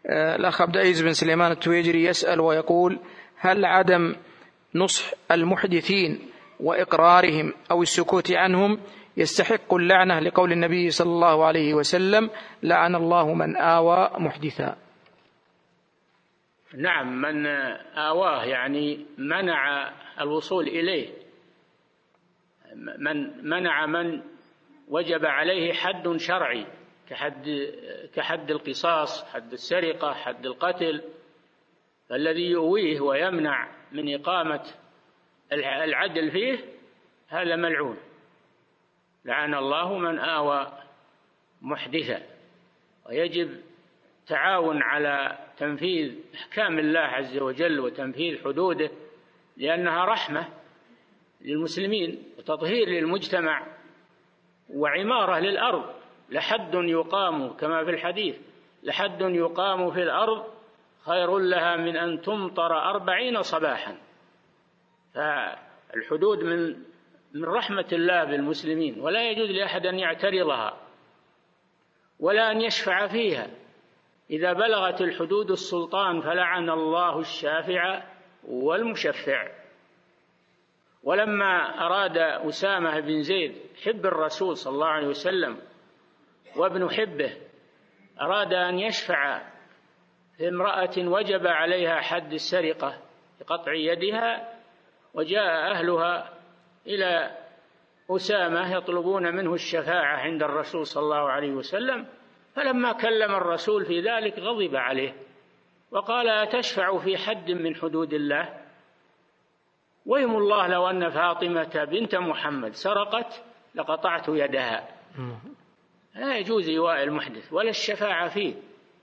الأخ عبد العزيز بن سليمان التويجري يسأل ويقول: هل عدم نصح المحدثين وإقرارهم أو السكوت عنهم يستحق اللعنة لقول النبي صلى الله عليه وسلم: لعن الله من آوى محدثا؟ نعم، من آواه يعني منع الوصول إليه، من منع من وجب عليه حد شرعي كحد القصاص، حد السرقة، حد القتل، فالذي يؤويه ويمنع من إقامة العدل فيه هذا ملعون. لعن الله من آوى محدثا. ويجب تعاون على تنفيذ أحكام الله عز وجل وتنفيذ حدوده، لأنها رحمة للمسلمين وتطهير للمجتمع وعمارة للأرض. لحد يقام كما في الحديث: لحد يقام في الأرض خير لها من أن تمطر 40 صباحا. فالحدود من رحمة الله بالمسلمين، ولا يجوز لأحد أن يعترضها ولا أن يشفع فيها. إذا بلغت الحدود السلطان فلعن الله الشافع والمشفع. ولما أراد أسامة بن زيد حب الرسول صلى الله عليه وسلم وابن حبه، أراد أن يشفع في امرأة وجب عليها حد السرقة بقطع يدها، وجاء أهلها إلى أسامة يطلبون منه الشفاعة عند الرسول صلى الله عليه وسلم، فلما كلم الرسول في ذلك غضب عليه وقال: أتشفع في حد من حدود الله؟ ويم الله لو أن فاطمة بنت محمد سرقت لقطعت يدها. لا يجوز إيواء المحدث ولا الشفاعة فيه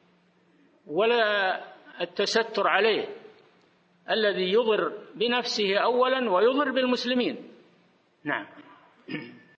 ولا التستر عليه، الذي يضر بنفسه أولا ويضر بالمسلمين. نعم.